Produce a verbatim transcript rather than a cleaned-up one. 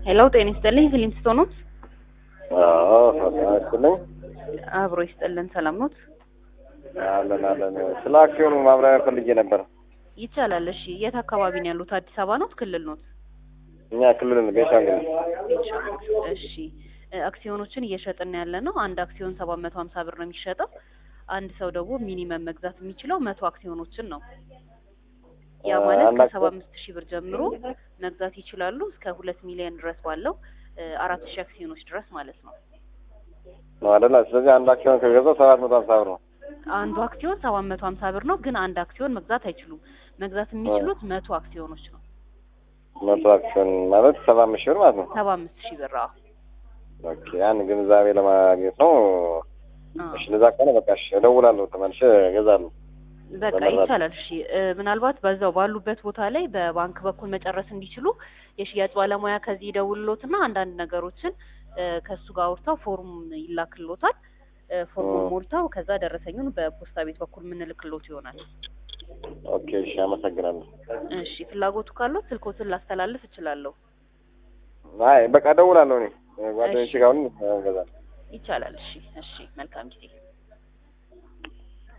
ሄሎ ጤና ይስጥልኝ ፊሊምስቶን ነው? አዎ ሰላም ይስጥልኝ። አብሮ ይስጥልን ሰላም ነው? አለን አለን። ስለ አክሲዮኑ ማብራሪያ ፈልጌ ነበር። ይቻላል። እሺ የት አካባቢ ነው ያሉት? አዲስ አበባ ነው ክልል ነው? እኛ ክልል ነው ቤንሻንጉል። እሺ አክሲዮኖችን እየሸጥን ያለ ነው። አንድ አክሲዮን ሰባት መቶ ሀምሳ ብር ነው የሚሸጠው። አንድ ሰው ደግሞ ሚኒመም መግዛት የሚችለው መቶ አክሲዮኖችን ነው። ያ ማለት ከሰባ አምስት ሺህ ብር ጀምሮ መግዛት ይችላሉ እስከ ሁለት ሚሊዮን ድረስ ባለው አራት ሺህ አክሲዮኖች ድረስ ማለት ነው። ነው አይደል? ስለዚህ አንድ አክሲዮን ከገዛው ሰባት መቶ ሀምሳ ብር ነው። አንዱ አክሲዮን ሰባት መቶ ሀምሳ ብር ነው፣ ግን አንድ አክሲዮን መግዛት አይችሉም። መግዛት የሚችሉት መቶ አክሲዮኖች ነው። መቶ አክሲዮን ማለት ሰባ አምስት ሺህ ብር ማለት ነው። ሰባ አምስት ሺህ ብር። አዎ ኦኬ። ያን ግንዛቤ ለማግኘት ነው። እሺ ለዛ ከሆነ በቃ እሺ እደውላለሁ፣ ተመልሼ እገዛለሁ። በቃ ይቻላል። እሺ ምናልባት በዛው ባሉበት ቦታ ላይ በባንክ በኩል መጨረስ እንዲችሉ የሽያጭ ባለሙያ ከዚህ ይደውልሎትና አንዳንድ ነገሮችን ከሱ ጋር አውርተው ፎርም ይላክልዎታል። ፎርሙን ሞልተው ከዛ ደረሰኙን በፖስታ ቤት በኩል ምንልክልዎት ይሆናል። ኦኬ እሺ አመሰግናለሁ። እሺ ፍላጎቱ ካለው ስልኮትን ላስተላልፍ እችላለሁ። አይ በቃ እደውላለሁ። እኔ ጓደኞቼ ጋር እገዛለሁ። ይቻላል። እሺ እሺ መልካም ጊዜ